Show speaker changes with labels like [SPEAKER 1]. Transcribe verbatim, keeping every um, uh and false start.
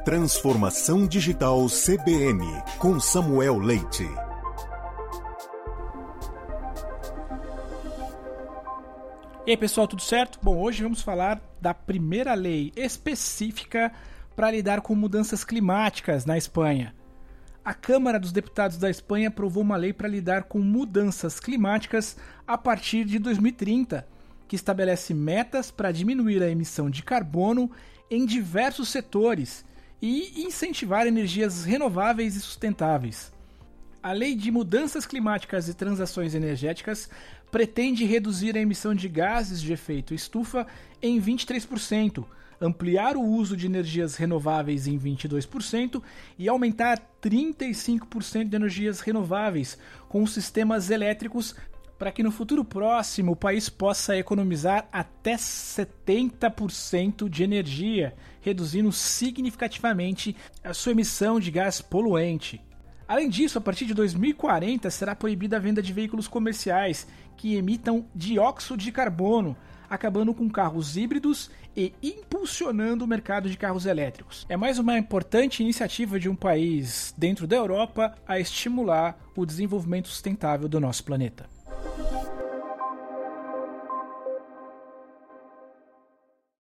[SPEAKER 1] Transformação Digital C B N, com Samuel Leite.
[SPEAKER 2] E aí pessoal, tudo certo? Bom, hoje vamos falar da primeira lei específica para lidar com mudanças climáticas na Espanha. A Câmara dos Deputados da Espanha aprovou uma lei para lidar com mudanças climáticas a partir de dois mil e trinta, que estabelece metas para diminuir a emissão de carbono em diversos setores e incentivar energias renováveis e sustentáveis. A Lei de Mudanças Climáticas e Transações Energéticas pretende reduzir a emissão de gases de efeito estufa em vinte e três por cento, ampliar o uso de energias renováveis em vinte e dois por cento e aumentar trinta e cinco por cento de energias renováveis com os sistemas elétricos para que no futuro próximo o país possa economizar até setenta por cento de energia, reduzindo significativamente a sua emissão de gás poluente. Além disso, a partir de dois mil e quarenta será proibida a venda de veículos comerciais que emitam dióxido de carbono, acabando com carros híbridos e impulsionando o mercado de carros elétricos. É mais uma importante iniciativa de um país dentro da Europa a estimular o desenvolvimento sustentável do nosso planeta.